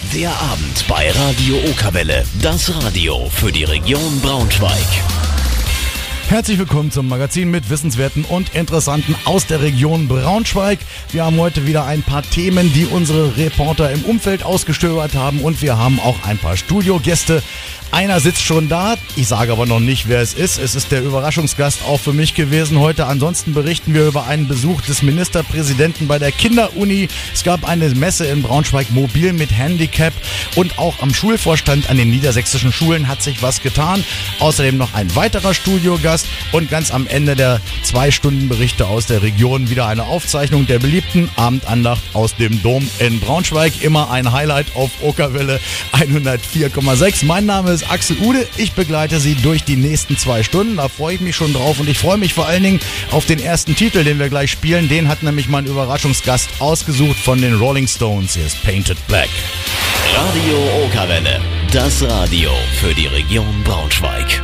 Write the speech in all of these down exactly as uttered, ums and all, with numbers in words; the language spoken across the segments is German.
Der Abend bei Radio Okerwelle. Das Radio für die Region Braunschweig. Herzlich willkommen zum Magazin mit Wissenswerten und Interessanten aus der Region Braunschweig. Wir haben heute wieder ein paar Themen, die unsere Reporter im Umfeld ausgestöbert haben, und wir haben auch ein paar Studiogäste. Einer sitzt schon da, ich sage aber noch nicht, wer es ist. Es ist der Überraschungsgast auch für mich gewesen heute. Ansonsten berichten wir über einen Besuch des Ministerpräsidenten bei der Kinderuni. Es gab eine Messe in Braunschweig, mobil mit Handicap, und auch am Schulvorstand an den niedersächsischen Schulen hat sich was getan. Außerdem noch ein weiterer Studiogast und ganz am Ende der zwei Stunden Berichte aus der Region wieder eine Aufzeichnung der beliebten Abendandacht aus dem Dom in Braunschweig. Immer ein Highlight auf Okerwelle hundertvier Komma sechs. Mein Name ist Axel Ude. Ich begleite Sie durch die nächsten zwei Stunden. Da freue ich mich schon drauf, und ich freue mich vor allen Dingen auf den ersten Titel, den wir gleich spielen. Den hat nämlich mein Überraschungsgast ausgesucht von den Rolling Stones. Hier ist Painted Black. Radio Okerwelle. Das Radio für die Region Braunschweig.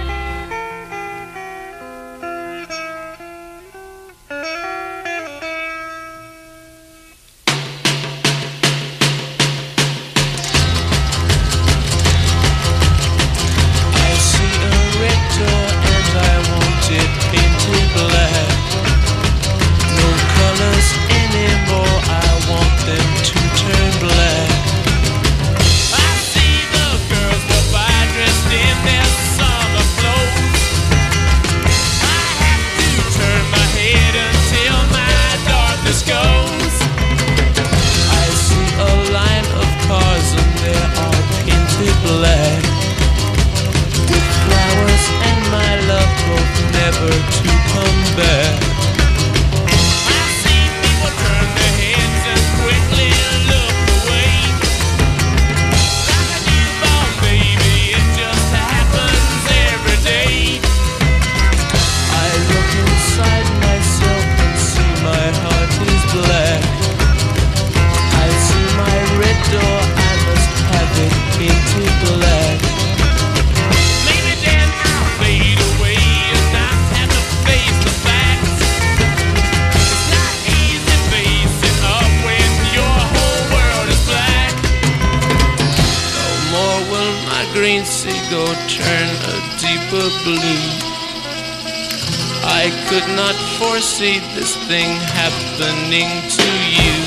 I could not foresee this thing happening to you.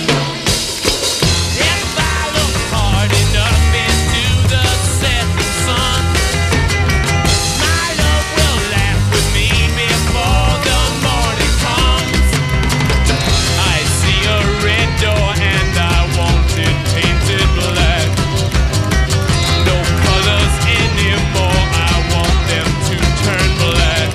If I look hard enough into the setting sun, my love will laugh with me before the morning comes. I see a red door and I want it painted black. No colors anymore, I want them to turn black.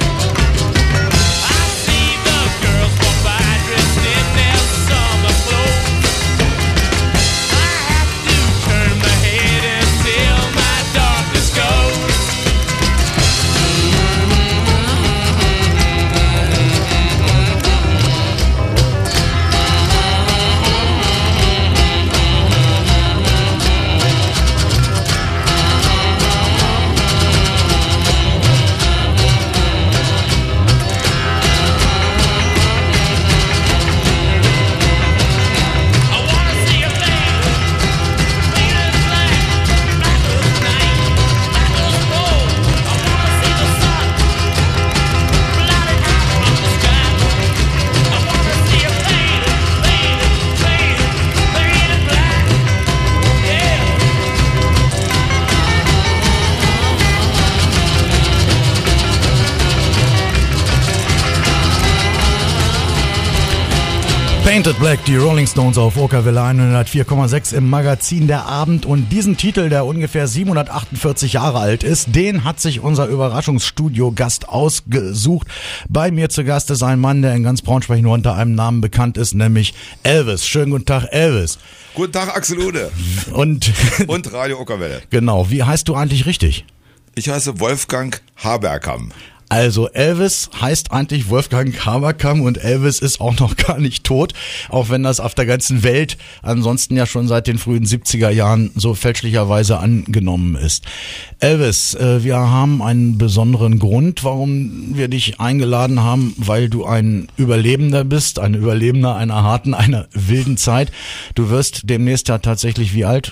Painted Black, die Rolling Stones auf Okerwelle hundertvier Komma sechs im Magazin Der Abend. Und diesen Titel, der ungefähr siebenhundertachtundvierzig Jahre alt ist, den hat sich unser Überraschungsstudio-Gast ausgesucht. Bei mir zu Gast ist ein Mann, der in ganz Braunschweig nur unter einem Namen bekannt ist, nämlich Elvis. Schönen guten Tag, Elvis. Guten Tag, Axel Ude. Und, Und Radio Okerwelle. Genau, wie heißt du eigentlich richtig? Ich heiße Wolfgang Haberkamp. Also Elvis heißt eigentlich Wolfgang Haberkamp, und Elvis ist auch noch gar nicht tot, auch wenn das auf der ganzen Welt ansonsten ja schon seit den frühen siebziger Jahren so fälschlicherweise angenommen ist. Elvis, äh, wir haben einen besonderen Grund, warum wir dich eingeladen haben, weil du ein Überlebender bist, ein Überlebender einer harten, einer wilden Zeit. Du wirst demnächst ja tatsächlich wie alt?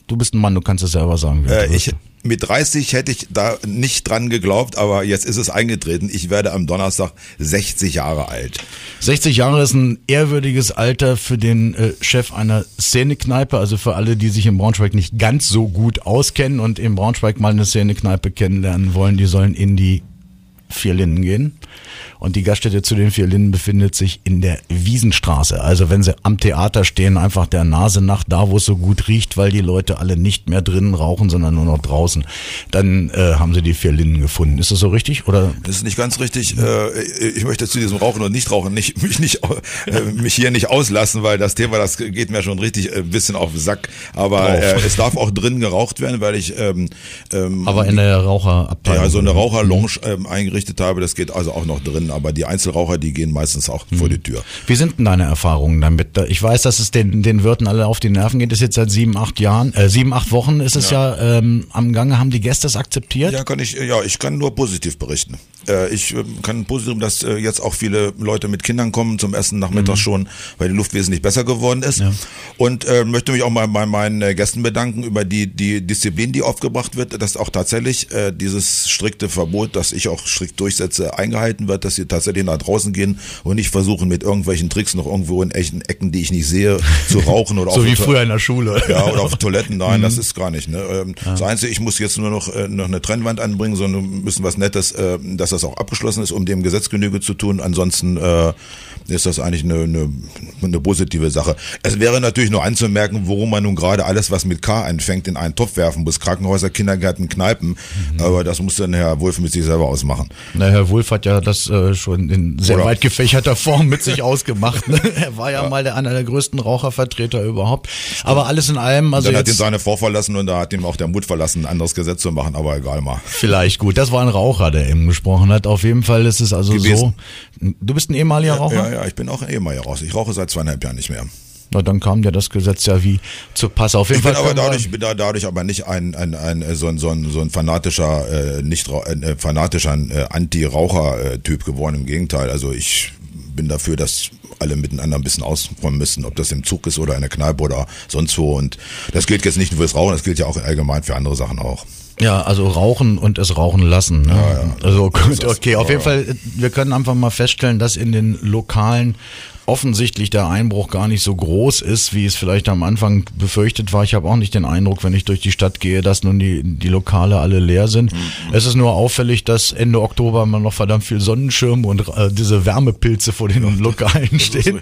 du bist ein Mann, du kannst es selber sagen. wie alt Äh, du bist. ich, mit dreißig hätte ich da nicht dran geglaubt, aber jetzt ist es eingetreten. Ich werde am Donnerstag sechzig Jahre alt. sechzig Jahre ist ein ehrwürdiges Alter für den äh, Chef einer Szenekneipe, also für alle, die sich in Braunschweig nicht ganz so gut auskennen und in Braunschweig mal eine Szenekneipe kennenlernen wollen, die sollen in die Vier Linden gehen. Und die Gaststätte zu den Vier Linden befindet sich in der Wiesenstraße. Also wenn sie am Theater stehen, einfach der Nase nach, da wo es so gut riecht, weil die Leute alle nicht mehr drinnen rauchen, sondern nur noch draußen. Dann äh, haben sie die Vier Linden gefunden. Ist das so richtig? Oder? Das ist nicht ganz richtig. Äh, ich möchte zu diesem Rauchen und Nichtrauchen nicht, mich, nicht, äh, mich hier nicht auslassen, weil das Thema, das geht mir schon richtig ein bisschen auf den Sack. Aber äh, es darf auch drin geraucht werden, weil ich ähm, ähm, Aber in der Raucherabteilung. ja, so eine Raucherlounge ähm, eingerichtet habe. Das geht also auch noch drin. Aber die Einzelraucher, die gehen meistens auch vor die Tür. Wie sind denn deine Erfahrungen damit? Ich weiß, dass es den, den Wirten alle auf die Nerven geht. Das ist jetzt seit sieben, acht Jahren, äh, sieben, acht Wochen ist es ja, ja ähm, am Gange. Haben die Gäste es akzeptiert? Ja, kann ich, ja, ich kann nur positiv berichten. Äh, ich äh, kann positiv, dass äh, jetzt auch viele Leute mit Kindern kommen zum ersten Nachmittag mhm. schon, weil die Luft wesentlich besser geworden ist. Ja. Und äh, möchte mich auch mal bei meinen äh, Gästen bedanken über die die Disziplin, die aufgebracht wird, dass auch tatsächlich äh, dieses strikte Verbot, das ich auch strikt durchsetze, eingehalten wird, dass sie tatsächlich nach draußen gehen und nicht versuchen mit irgendwelchen Tricks noch irgendwo in echten Ecken, die ich nicht sehe, zu rauchen oder so auf wie To- früher in der Schule. Ja, oder auf Toiletten. Nein, mhm. das ist gar nicht. Ne? Ähm, ja. Das Einzige, ich muss jetzt nur noch äh, noch eine Trennwand anbringen, sondern ein bisschen was Nettes, äh, dass das auch abgeschlossen ist, um dem Gesetz Genüge zu tun. Ansonsten äh, ist das eigentlich eine, eine, eine positive Sache. Es wäre natürlich nur anzumerken, worum man nun gerade alles, was mit K anfängt, in einen Topf werfen muss. Krankenhäuser, Kindergärten, Kneipen. Mhm. Aber das muss dann Herr Wulff mit sich selber ausmachen. Na, Herr Wulff hat ja das äh, schon in sehr Oder? weit gefächerter Form mit sich ausgemacht. Ne? Er war ja, ja mal der, einer der größten Rauchervertreter überhaupt. Aber alles in allem, also dann jetzt hat ihn seine Frau verlassen und da hat ihm auch der Mut verlassen, ein anderes Gesetz zu machen. Aber egal mal. Vielleicht gut. Das war ein Raucher, der eben gesprochen hat. Auf jeden Fall ist es also Gewesen. so. Du bist ein ehemaliger Ja, Raucher? ja, ja, ich bin auch ein ehemaliger Raucher. Ich rauche seit zweieinhalb Jahren nicht mehr. Na, dann kam ja das Gesetz ja wie zu Pass. Auf jeden Ich bin Fall aber können wir- dadurch, bin da dadurch aber nicht ein, ein, ein so ein so ein so ein fanatischer äh, nicht äh, fanatischer äh, Anti-Raucher-Typ geworden. Im Gegenteil. Also ich bin dafür, dass alle miteinander ein bisschen ausräumen müssen, ob das im Zug ist oder in der Kneipe oder sonst wo. Und das gilt jetzt nicht nur fürs Rauchen, das gilt ja auch allgemein für andere Sachen auch. Ja, also rauchen und es rauchen lassen. Ne? Ja, ja. Also gut, Das- okay, auf ja, jeden Fall, wir können einfach mal feststellen, dass in den Lokalen offensichtlich der Einbruch gar nicht so groß ist, wie es vielleicht am Anfang befürchtet war. Ich habe auch nicht den Eindruck, wenn ich durch die Stadt gehe, dass nun die, die Lokale alle leer sind. Mhm. Es ist nur auffällig, dass Ende Oktober immer noch verdammt viel Sonnenschirm und äh, diese Wärmepilze vor den Lokalen stehen.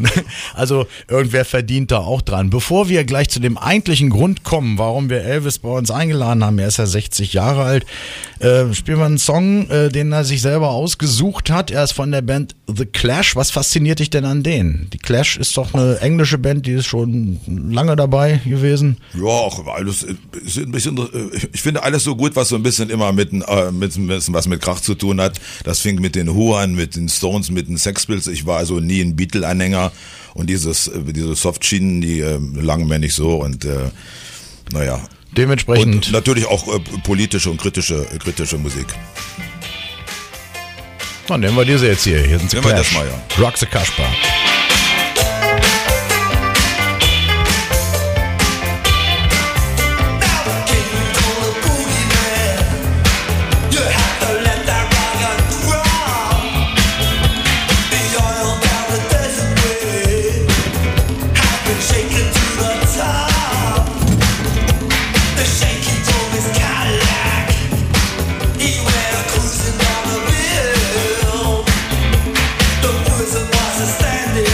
Also irgendwer verdient da auch dran. Bevor wir gleich zu dem eigentlichen Grund kommen, warum wir Elvis bei uns eingeladen haben, er ist ja sechzig Jahre alt, äh, spielen wir einen Song, äh, den er sich selber ausgesucht hat. Er ist von der Band The Clash. Was fasziniert dich denn an denen? Die Clash ist doch eine englische Band, die ist schon lange dabei gewesen. Ja, auch alles ist ein bisschen, ich finde alles so gut, was so ein bisschen immer mit, äh, mit ein bisschen was mit Krach zu tun hat. Das fing mit den Who an, mit den Stones, mit den Sex Pistols. Ich war also nie ein Beatle-Anhänger und dieses, diese Softschienen, die äh, langen mir nicht so und äh, naja. Dementsprechend. Und natürlich auch äh, politische und kritische, kritische Musik. Dann nehmen wir diese jetzt hier. Hier sind sie Nehmen wir Clash. das mal, ja. Rock the Kasper. Standing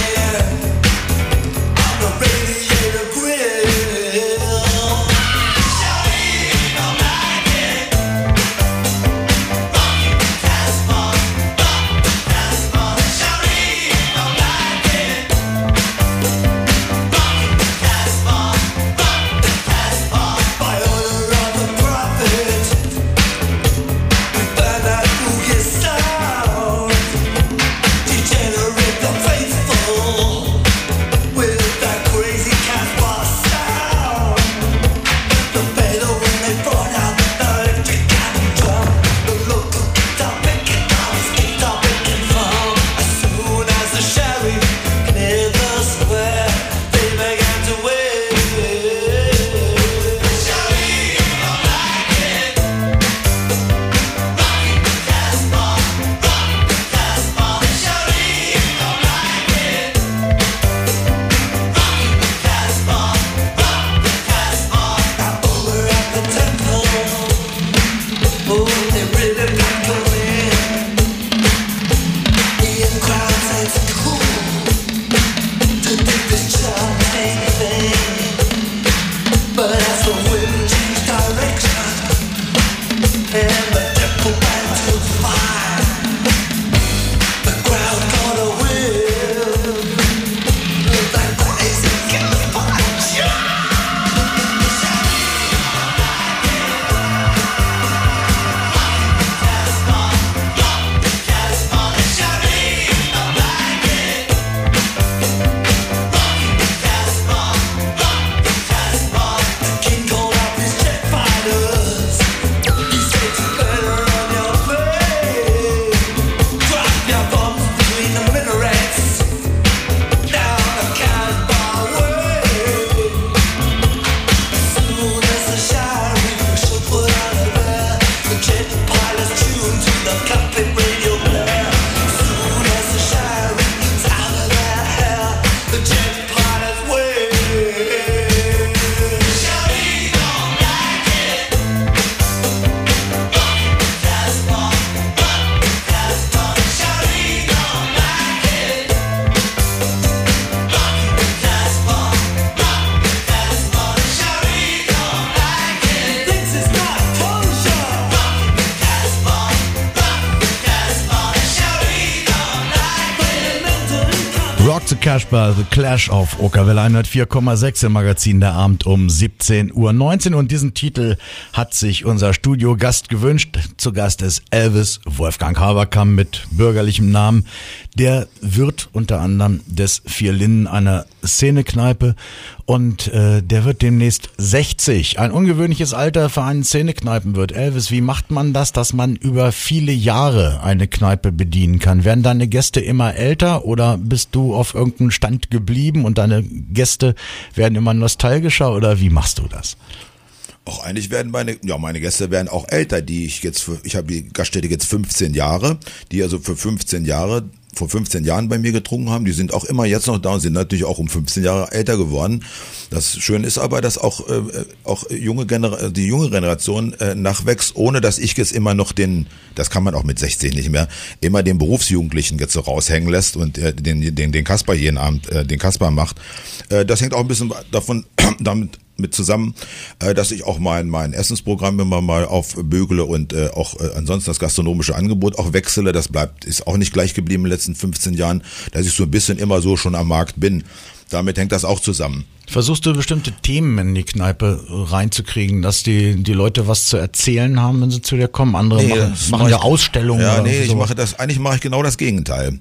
Casper, The Clash auf Okerwelle hundertvier Komma sechs im Magazin Der Abend um siebzehn Uhr neunzehn und diesen Titel hat sich unser Studiogast gewünscht. Zu Gast ist Elvis Wolfgang Haberkamp mit bürgerlichem Namen. Der Wirt unter anderem des Vier Linden, einer Szenekneipe, und äh, der wird demnächst sechzig. Ein ungewöhnliches Alter für einen Szenekneipenwirt. Elvis, wie macht man das, dass man über viele Jahre eine Kneipe bedienen kann? Werden deine Gäste immer älter oder bist du auf irgendeinem Stand geblieben und deine Gäste werden immer nostalgischer, oder wie machst du das? Auch eigentlich werden meine, ja, meine Gäste werden auch älter, die ich jetzt für, ich habe die Gaststätte jetzt fünfzehn Jahre, die also für fünfzehn Jahre, vor fünfzehn Jahren bei mir getrunken haben, die sind auch immer jetzt noch da und sind natürlich auch um fünfzehn Jahre älter geworden. Das Schöne ist aber, dass auch, äh, auch junge Genera- die junge Generation äh, nachwächst, ohne dass ich jetzt immer noch den, das kann man auch mit sechzehn nicht mehr, immer den Berufsjugendlichen jetzt so raushängen lässt und äh, den, den, den Kasper jeden Abend, äh, den Kasper macht. Äh, das hängt auch ein bisschen davon, damit mit zusammen, äh, dass ich auch mein mein Essensprogramm immer mal aufbügele und äh, auch äh, ansonsten das gastronomische Angebot auch wechsle. Das bleibt, ist auch nicht gleich geblieben in den letzten fünfzehn Jahren, dass ich so ein bisschen immer so schon am Markt bin. Damit hängt das auch zusammen. Versuchst du bestimmte Themen in die Kneipe reinzukriegen, dass die die Leute was zu erzählen haben, wenn sie zu dir kommen? Andere nee, machen, machen ja Ausstellungen. Ja, oder nee, ich sowas. mache das, eigentlich mache ich genau das Gegenteil.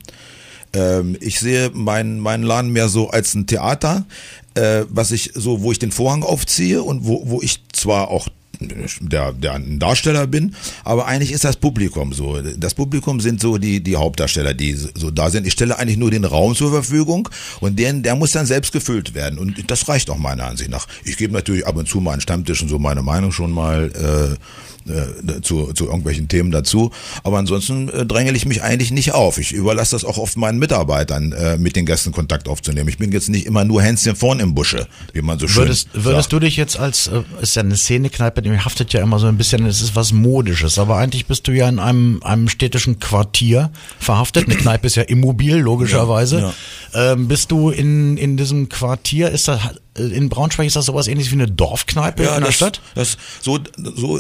Ähm, ich sehe meinen meinen Laden mehr so als ein Theater, äh, was ich so, wo ich den Vorhang aufziehe und wo wo ich zwar auch der der ein Darsteller bin, aber eigentlich ist das Publikum so. Das Publikum sind so die die Hauptdarsteller, die so da sind. Ich stelle eigentlich nur den Raum zur Verfügung und den der muss dann selbst gefüllt werden und das reicht auch meiner Ansicht nach. Ich gebe natürlich ab und zu mal an Stammtischen so meine Meinung schon mal äh, äh, zu zu irgendwelchen Themen dazu, aber ansonsten äh, drängele ich mich eigentlich nicht auf. Ich überlasse das auch oft meinen Mitarbeitern, äh, mit den Gästen Kontakt aufzunehmen. Ich bin jetzt nicht immer nur Hänschen vorn im Busche, wie man so schön Würdest, würdest sagt. du dich jetzt als, äh, ist ja eine Szenekneipe, die haftet ja immer so ein bisschen, es ist was Modisches, aber eigentlich bist du ja in einem, einem städtischen Quartier verhaftet. Eine Kneipe ist ja immobil, logischerweise. Ja, ja. Ähm, bist du in, in diesem Quartier, ist das, in Braunschweig ist das sowas ähnliches wie eine Dorfkneipe Ja, in der das, Stadt? Das, so, so,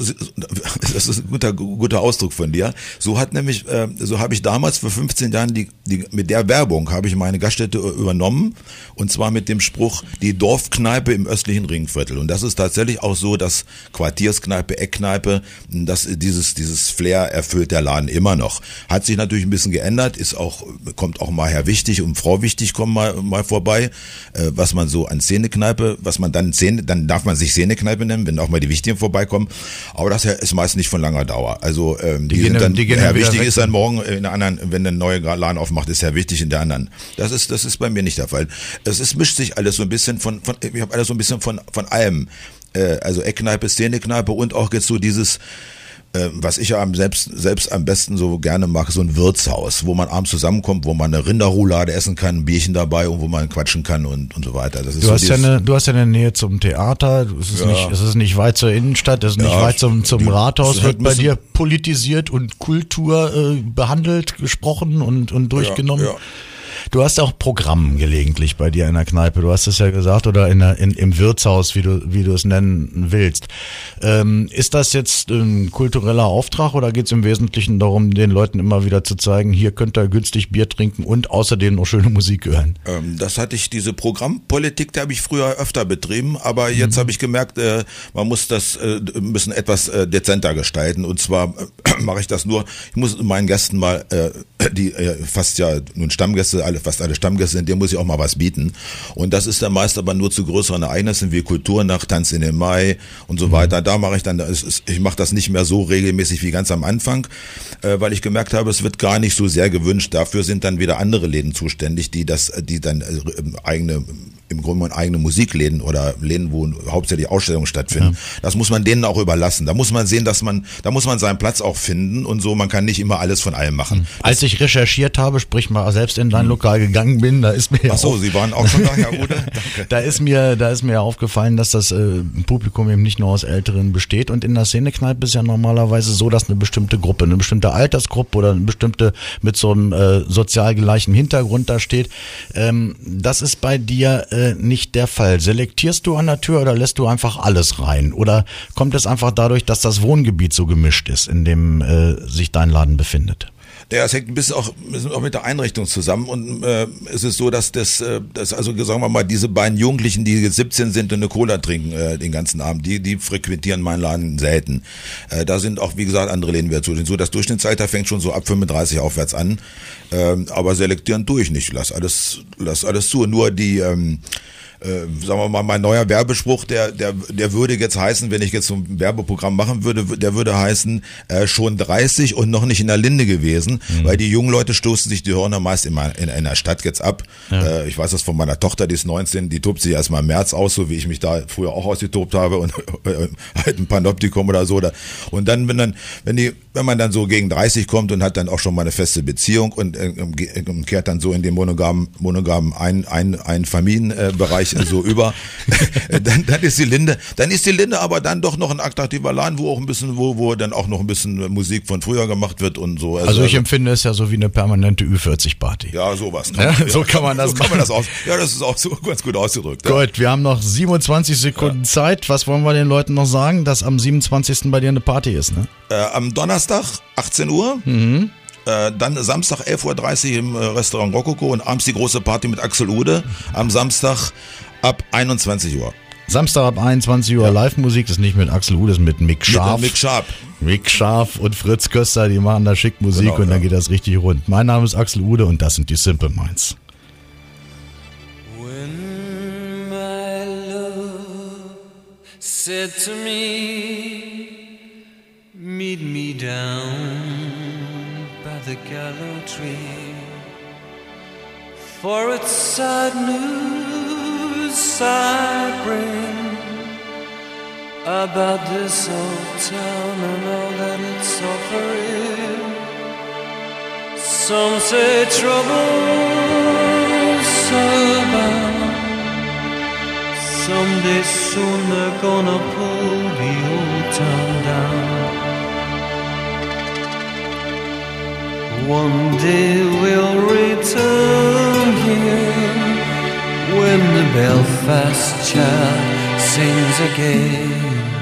das ist ein guter, guter Ausdruck von dir. So hat nämlich, äh, so habe ich damals vor fünfzehn Jahren die, die, mit der Werbung habe ich meine Gaststätte übernommen und zwar mit dem Spruch, die Dorfkneipe im östlichen Ringviertel. Und das ist tatsächlich auch so, dass Quartierskneipe, Eckkneipe, dass dieses, dieses Flair erfüllt der Laden immer noch. Hat sich natürlich ein bisschen geändert, ist auch, kommt auch mal Herr Wichtig und Frau Wichtig kommen mal, mal vorbei, äh, was man so an Szenekneipe Kneipe, was man dann Szene, dann darf man sich Szenekneipe nennen, wenn auch mal die Wichtigen vorbeikommen. Aber das ist meist nicht von langer Dauer. Also ähm, die, die sind dann, die Herr Wichtig ist dann morgen in der anderen, wenn der neue Laden aufmacht, ist Herr Wichtig in der anderen. Das ist, das ist bei mir nicht der Fall. Es ist, mischt sich alles so ein bisschen von, von ich habe alles so ein bisschen von von allem. Äh, also Eckkneipe, Szenekneipe und auch jetzt so dieses was ich ja am selbst, selbst am besten so gerne mag, so ein Wirtshaus, wo man abends zusammenkommt, wo man eine Rinderroulade essen kann, ein Bierchen dabei und wo man quatschen kann und, und so weiter. Das ist du, so hast ja eine, du hast ja eine Nähe zum Theater, es ist, ja. nicht, es ist nicht weit zur Innenstadt, es ist nicht ja, weit zum, zum Rathaus, wird bei dir politisiert und Kultur äh, behandelt, gesprochen und, und durchgenommen. Ja, ja. Du hast auch Programm gelegentlich bei dir in der Kneipe, du hast es ja gesagt, oder in der, in, im Wirtshaus, wie du, wie du es nennen willst. Ähm, ist das jetzt ein kultureller Auftrag oder geht es im Wesentlichen darum, den Leuten immer wieder zu zeigen, hier könnt ihr günstig Bier trinken und außerdem noch schöne Musik hören? Ähm, das hatte ich, diese Programmpolitik, die habe ich früher öfter betrieben, aber jetzt mhm. habe ich gemerkt, äh, man muss das, äh, müssen etwas äh, dezenter gestalten und zwar äh, mache ich das nur, ich muss meinen Gästen mal, äh, die äh, fast ja nun Stammgäste, alle fast alle Stammgäste sind, dem muss ich auch mal was bieten. Und das ist dann meist aber nur zu größeren Ereignissen wie Kulturnacht, Tanz in den Mai und so mhm. weiter. Da mache ich dann, ich mache das nicht mehr so regelmäßig wie ganz am Anfang, weil ich gemerkt habe, es wird gar nicht so sehr gewünscht. Dafür sind dann wieder andere Läden zuständig, die das, die dann eigene, im Grunde eigene Musikläden oder Läden, wo hauptsächlich Ausstellungen stattfinden. Ja. Das muss man denen auch überlassen. Da muss man sehen, dass man, da muss man seinen Platz auch finden und so. Man kann nicht immer alles von allem machen. Als ich recherchiert habe, sprich mal selbst in dein Lokal gegangen bin, da ist mir ja Ach so, auch, Sie waren auch schon da, Herr Ude? da ist mir, da ist mir aufgefallen, dass das äh, Publikum eben nicht nur aus Älteren besteht und in der Szenekneipe ist ja normalerweise so, dass eine bestimmte Gruppe, eine bestimmte Altersgruppe oder eine bestimmte mit so einem äh, sozial gleichen Hintergrund da steht. Ähm, das ist bei dir äh, nicht der Fall. Selektierst du an der Tür oder lässt du einfach alles rein? Oder kommt es einfach dadurch, dass das Wohngebiet so gemischt ist, in dem äh, sich dein Laden befindet? Ja, es hängt ein bisschen auch, ein bisschen auch mit der Einrichtung zusammen und äh, es ist so, dass das, äh, dass also sagen wir mal, diese beiden Jugendlichen, die jetzt siebzehn sind und eine Cola trinken äh, den ganzen Abend, die die frequentieren meinen Laden selten. Äh, da sind auch, wie gesagt, andere Läden wieder zu. So das Durchschnittsalter fängt schon so ab fünfunddreißig aufwärts an, ähm, aber selektieren tue ich nicht. Lass alles, lass alles zu. Nur die ähm, Äh, sagen wir mal, mein neuer Werbespruch, der, der, der würde jetzt heißen, wenn ich jetzt so ein Werbeprogramm machen würde, der würde heißen, äh, schon dreißig und noch nicht in der Linde gewesen, mhm. weil die jungen Leute stoßen sich die Hörner meist in, in, in der Stadt jetzt ab. Ja. Äh, ich weiß das von meiner Tochter, die ist neunzehn, die tobt sich erstmal im März aus, so wie ich mich da früher auch ausgetobt habe und äh, halt ein Panoptikum oder so. Da. Und dann, wenn dann, wenn die, wenn man dann so gegen dreißig kommt und hat dann auch schon mal eine feste Beziehung und äh, kehrt dann so in den monogamen, monogamen ein, ein, ein Familienbereich so über, dann, dann ist die Linde, dann ist die Linde aber dann doch noch ein attraktiver Laden, wo auch ein bisschen, wo, wo dann auch noch ein bisschen Musik von früher gemacht wird und so. Also, also ich empfinde es ja so wie eine permanente Ü vierzig Party. Ja, sowas. Ja, ja, so kann man das so kann man das aus. Ja, das ist auch so ganz gut ausgedrückt. Ja. Gut, wir haben noch siebenundzwanzig Sekunden ja. Zeit. Was wollen wir den Leuten noch sagen, dass am siebenundzwanzigsten bei dir eine Party ist, ne? Äh, am Donnerstag, achtzehn Uhr. Mhm. Äh, dann Samstag elf Uhr dreißig im äh, Restaurant Rococo und abends die große Party mit Axel Ude. Am Samstag ab einundzwanzig Uhr. Samstag ab einundzwanzig Uhr ja. Live-Musik, das ist nicht mit Axel Ude, das ist mit Mick Scharf. Mit Mick Scharf. Mick Scharf und Fritz Köster, die machen da schick Musik genau, und dann ja. geht das richtig rund. Mein Name ist Axel Ude und das sind die Simple Minds. When my love said to me, meet me down by the gallow tree, for it's sad news I bring about this old town and all that it's offering. Some say trouble's abound, someday soon they're gonna pull the old town down. One day we'll return here when the Belfast child sings again.